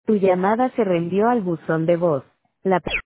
Tu llamada se reenvió al buzón de voz. La